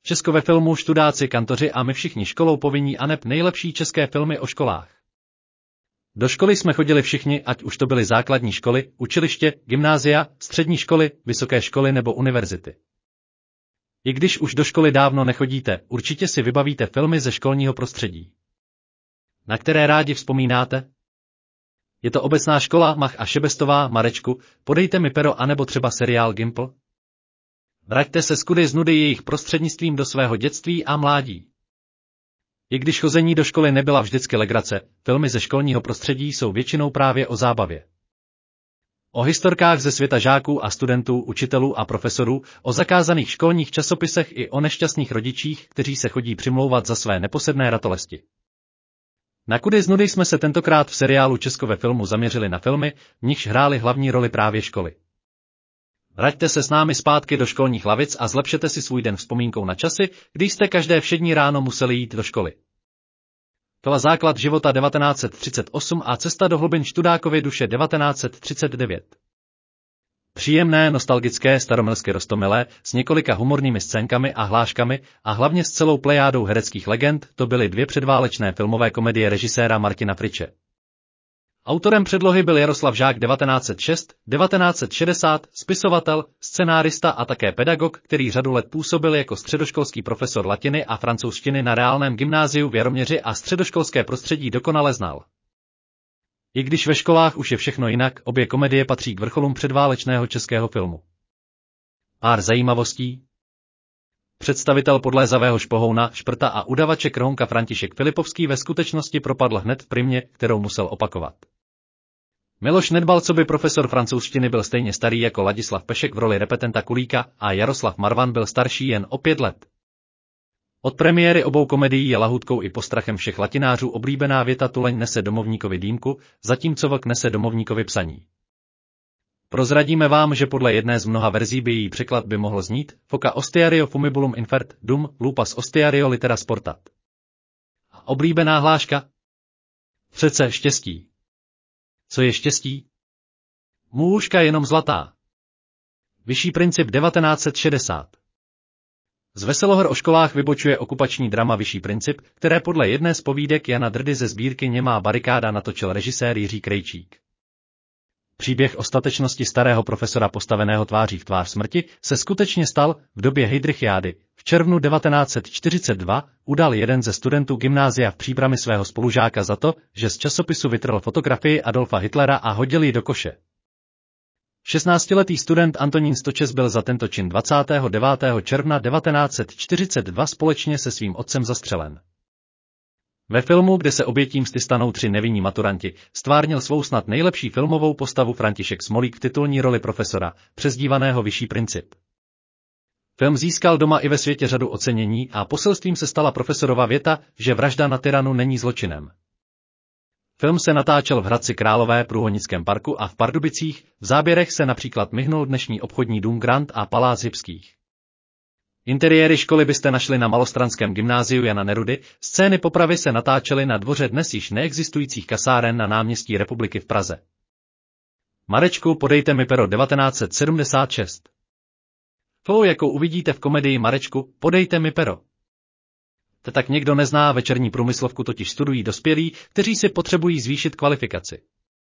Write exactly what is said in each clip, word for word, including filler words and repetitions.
Česko ve filmu, študáci, kantoři a my všichni školou povinní aneb nejlepší české filmy o školách. Do školy jsme chodili všichni, ať už to byly základní školy, učiliště, gymnázia, střední školy, vysoké školy nebo univerzity. I když už do školy dávno nechodíte, určitě si vybavíte filmy ze školního prostředí. Na které rádi vzpomínáte? Je to Obecná škola, Mach a Šebestová, Marečku, Podejte mi pero anebo třeba seriál Gimpl? Vraťte se z kudy z nudy jejich prostřednictvím do svého dětství a mládí. I když chození do školy nebyla vždycky legrace, filmy ze školního prostředí jsou většinou právě o zábavě. O historkách ze světa žáků a studentů, učitelů a profesorů, o zakázaných školních časopisech i o nešťastných rodičích, kteří se chodí přimlouvat za své neposedné ratolesti. Na kudy z nudy jsme se tentokrát v seriálu Česko ve filmu zaměřili na filmy, v nichž hrály hlavní roli právě školy. Vraťte se s námi zpátky do školních lavic a zlepšete si svůj den vzpomínkou na časy, kdy jste každé všední ráno museli jít do školy. Byla základ života devatenáct set třicet osm a cesta do hlubin študákovy duše devatenáct set třicet devět. Příjemné, nostalgické, staromilsky roztomilé, s několika humornými scénkami a hláškami a hlavně s celou plejádou hereckých legend, to byly dvě předválečné filmové komedie režiséra Martina Friče. Autorem předlohy byl Jaroslav Žák devatenáct set šest, devatenáct set šedesát, spisovatel, scenárista a také pedagog, který řadu let působil jako středoškolský profesor latiny a francouzštiny na reálném gymnáziu v Jaroměři a středoškolské prostředí dokonale znal. I když ve školách už je všechno jinak, obě komedie patří k vrcholům předválečného českého filmu. Pár zajímavostí. Představitel podlézavého špohouna, šprta a udavače Krounka František Filipovský ve skutečnosti propadl hned v primě, kterou musel opakovat. Miloš Nedbal coby profesor francouzštiny byl stejně starý jako Ladislav Pešek v roli repetenta Kulíka a Jaroslav Marvan byl starší jen o pět let. Od premiéry obou komedií je lahůdkou i postrachem všech latinářů oblíbená věta Tuleň nese domovníkovi dýmku, zatímco vlk nese domovníkovi psaní. Prozradíme vám, že podle jedné z mnoha verzí by její překlad by mohl znít Foca ostiario fumibulum infert, dum, lupas ostiario litera sportat. A oblíbená hláška? Přece štěstí. Co je štěstí? Můžka jenom zlatá. Vyšší princip devatenáct set šedesát. Z Veseloher o školách vybočuje okupační drama Vyšší princip, které podle jedné z povídek Jana Drdy ze sbírky Němá barikáda natočil režisér Jiří Krejčík. Příběh o statečnosti starého profesora postaveného tváří v tvář smrti se skutečně stal v době Heydrichiády. V červnu devatenáct set čtyřicet dva udal jeden ze studentů gymnázia v Příbrami svého spolužáka za to, že z časopisu vytrhl fotografii Adolfa Hitlera a hodil ji do koše. šestnáctiletý student Antonín Stočes byl za tento čin dvacátého devátého června devatenáct set čtyřicet dva společně se svým otcem zastřelen. Ve filmu, kde se obětí msty stanou tři nevinní maturanti, stvárnil svou snad nejlepší filmovou postavu František Smolík v titulní roli profesora, přezdívaného Vyšší princip. Film získal doma i ve světě řadu ocenění a poselstvím se stala profesorova věta, že vražda na tyranu není zločinem. Film se natáčel v Hradci Králové, Průhonickém parku a v Pardubicích, v záběrech se například myhnul dnešní obchodní dům Grand a Palác Hybských. Interiéry školy byste našli na Malostranském gymnáziu Jana Nerudy, scény popravy se natáčely na dvoře dnes již neexistujících kasáren na náměstí Republiky v Praze. Marečku, podejte mi pero devatenáct set sedmdesát šest. Flow, jakou uvidíte v komedii Marečku, podejte mi pero. To tak někdo nezná, večerní průmyslovku totiž studují dospělí, kteří si potřebují zvýšit kvalifikaci.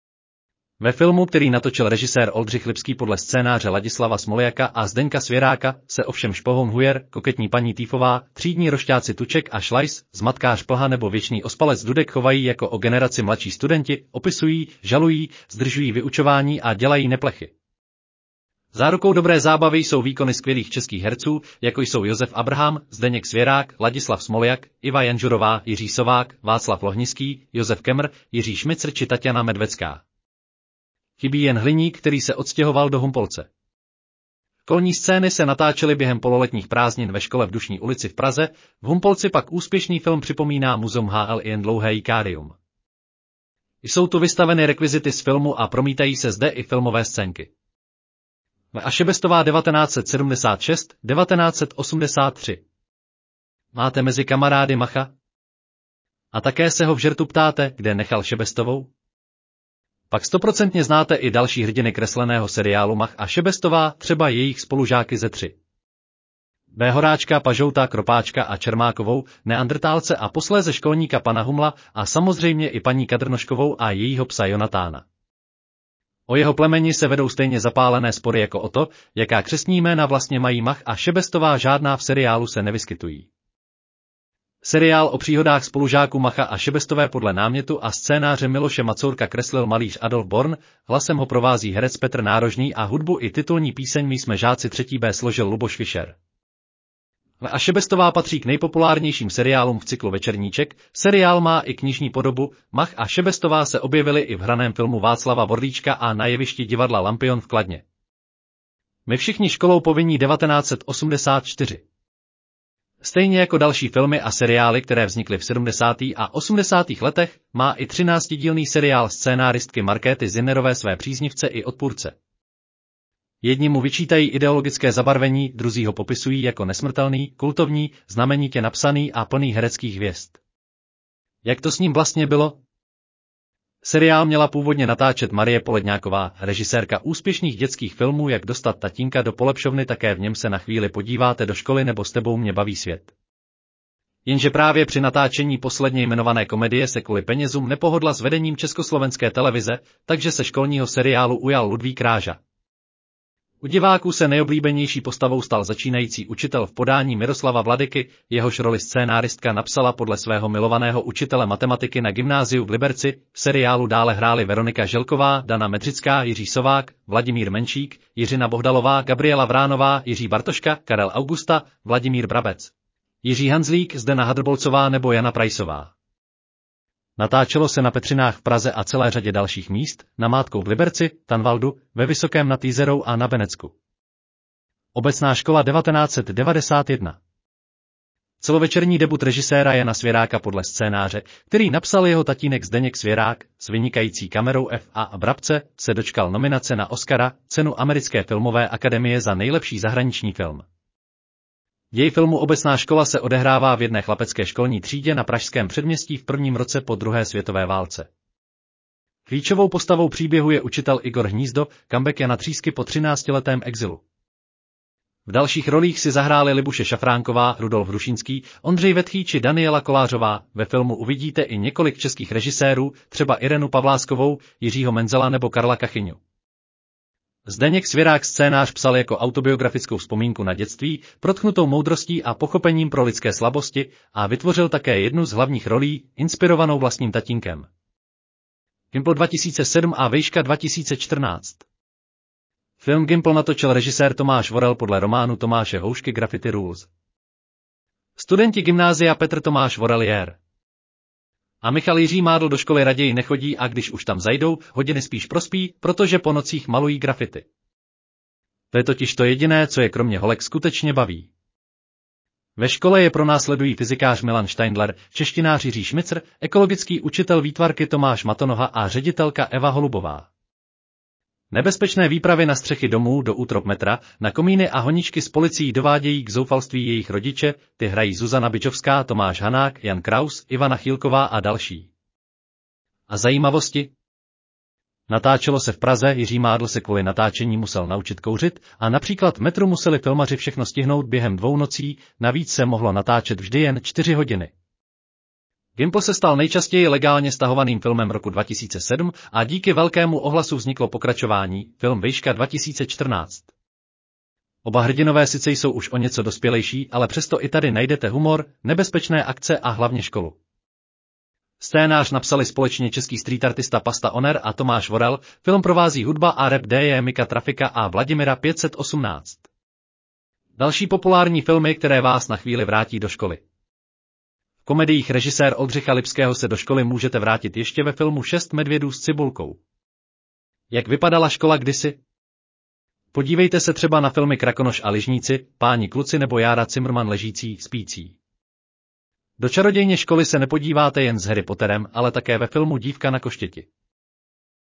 Ve filmu, který natočil režisér Oldřich Lipský podle scénáře Ladislava Smoljaka a Zdeňka Svěráka, se ovšem špohoun Hujer, koketní paní Týfová, třídní rošťáci Tuček a Šlajs, zmatkář Plha nebo věčný ospalec Dudek chovají jako o generaci mladší studenti, opisují, žalují, zdržují vyučování a dělají neplechy. Zárukou dobré zábavy jsou výkony skvělých českých herců, jako jsou Josef Abraham, Zdeněk Svěrák, Ladislav Smoljak, Iva Janžurová, Jiří Sovák, Václav Lohnický, Josef Kemr, Jiří Šmicr či Tatiana Medvecká. Chybí jen Hliník, který se odstěhoval do Humpolce. Školní scény se natáčely během pololetních prázdnin ve škole v Dušní ulici v Praze, v Humpolci pak úspěšný film připomíná Muzeum H L i jen dlouhé Ikárium. Jsou tu vystaveny rekvizity z filmu a promítají se zde i filmové scénky. A Šebestová devatenáct set sedmdesát šest, devatenáct set osmdesát tři. Máte mezi kamarády Macha? A také se ho v žertu ptáte, kde nechal Šebestovou? Pak stoprocentně znáte i další hrdiny kresleného seriálu Mach a Šebestová, třeba jejich spolužáky ze tři. V. Horáčka, Pažouta, Kropáčka a Čermákovou, Neandrtálce a posléze školníka pana Humla a samozřejmě i paní Kadrnoškovou a jejího psa Jonatána. O jeho plemeni se vedou stejně zapálené spory jako o to, jaká křestní jména vlastně mají Mach a Šebestová, žádná v seriálu se nevyskytují. Seriál o příhodách spolužáků Macha a Šebestové podle námětu a scénáře Miloše Macourka kreslil malíř Adolf Born, hlasem ho provází herec Petr Nárožný a hudbu i titulní píseň My jsme žáci třetí B složil Luboš Fischer. A Šebestová patří k nejpopulárnějším seriálům v cyklu Večerníček, seriál má i knižní podobu, Mach a Šebestová se objevili i v hraném filmu Václava Vorlíčka a na jevišti divadla Lampion v Kladně. My všichni školou povinní devatenáct set osmdesát čtyři. Stejně jako další filmy a seriály, které vznikly v sedmdesátých a osmdesátých letech, má i třináctidílný seriál scénáristky Markéty Zinnerové své příznivce i odpůrce. Jedni mu vyčítají ideologické zabarvení, druzí ho popisují jako nesmrtelný, kultovní, znamenitě napsaný a plný hereckých hvězd. Jak to s ním vlastně bylo? Seriál měla původně natáčet Marie Poledňáková, režisérka úspěšných dětských filmů Jak dostat tatínka do polepšovny, také v něm se na chvíli podíváte do školy nebo S tebou mě baví svět. Jenže právě při natáčení posledně jmenované komedie se kvůli penězům nepohodla s vedením Československé televize, takže se školního seriálu ujal Ludvík Ráža. U diváků se nejoblíbenější postavou stal začínající učitel v podání Miroslava Vladyky, jehož roli scénáristka napsala podle svého milovaného učitele matematiky na gymnáziu v Liberci. V seriálu dále hráli Veronika Želková, Dana Medřická, Jiří Sovák, Vladimír Menšík, Jiřina Bohdalová, Gabriela Vránová, Jiří Bartoška, Karel Augusta, Vladimír Brabec, Jiří Hanzlík, Zdena Hadrbolcová nebo Jana Prajsová. Natáčelo se na Petřinách v Praze a celé řadě dalších míst, namátkou v Liberci, Tanvaldu, ve Vysokém nad Týzerou a na Benecku. Obecná škola devatenáct set devadesát jedna. Celovečerní debut režiséra Jana Svěráka podle scénáře, který napsal jeho tatínek Zdeněk Svěrák, s vynikající kamerou F A Brabce, se dočkal nominace na Oscara, cenu Americké filmové akademie za nejlepší zahraniční film. Děj filmu Obecná škola se odehrává v jedné chlapecké školní třídě na pražském předměstí v prvním roce po druhé světové válce. Klíčovou postavou příběhu je učitel Igor Hnízdo, comeback Jana Třísky po třináctiletém exilu. V dalších rolích si zahráli Libuše Šafránková, Rudolf Hrušínský, Ondřej Vetchý či Daniela Kolářová. Ve filmu uvidíte i několik českých režisérů, třeba Irenu Pavláskovou, Jiřího Menzela nebo Karla Kachyňu. Zdeněk Svěrák scénář psal jako autobiografickou vzpomínku na dětství, protchnutou moudrostí a pochopením pro lidské slabosti, a vytvořil také jednu z hlavních rolí, inspirovanou vlastním tatínkem. Gimpl dva tisíce sedm a Vejška dva tisíce čtrnáct. Film Gimpl natočil režisér Tomáš Vorel podle románu Tomáše Houšky Graffiti Rules. Studenti gymnázia Petr Tomáš Vorel Jér a Michal Jiří Mádl do školy raději nechodí a když už tam zajdou, hodiny spíš prospí, protože po nocích malují grafity. To je totiž to jediné, co je kromě holek skutečně baví. Ve škole je pronásledují fyzikář Milan Steindler, češtinář Jiří Šmicr, ekologický učitel výtvarky Tomáš Matonoha a ředitelka Eva Holubová. Nebezpečné výpravy na střechy domů, do útrop metra, na komíny a honičky s policií dovádějí k zoufalství jejich rodiče, ty hrají Zuzana Byčovská, Tomáš Hanák, Jan Kraus, Ivana Chýlková a další. A zajímavosti? Natáčelo se v Praze, Jiří Mádl se kvůli natáčení musel naučit kouřit a například v metru museli filmaři všechno stihnout během dvou nocí, navíc se mohlo natáčet vždy jen čtyři hodiny. Gimpl se stal nejčastěji legálně stahovaným filmem roku dva tisíce sedm a díky velkému ohlasu vzniklo pokračování, film Vejška dva tisíce čtrnáct. Oba hrdinové sice jsou už o něco dospělejší, ale přesto i tady najdete humor, nebezpečné akce a hlavně školu. Scénář napsali společně český streetartista Pasta Oner a Tomáš Vorel, film provází hudba a rap D J Mika Trafika a Vladimira pět set osmnáct. Další populární filmy, které vás na chvíli vrátí do školy. V komediích režisér Oldřicha Lipského se do školy můžete vrátit ještě ve filmu Šest medvědů s cibulkou. Jak vypadala škola kdysi? Podívejte se třeba na filmy Krakonoš a Ližníci, Páni kluci nebo Jára Cimrman ležící, spící. Do čarodějně školy se nepodíváte jen s Harry Potterem, ale také ve filmu Dívka na koštěti.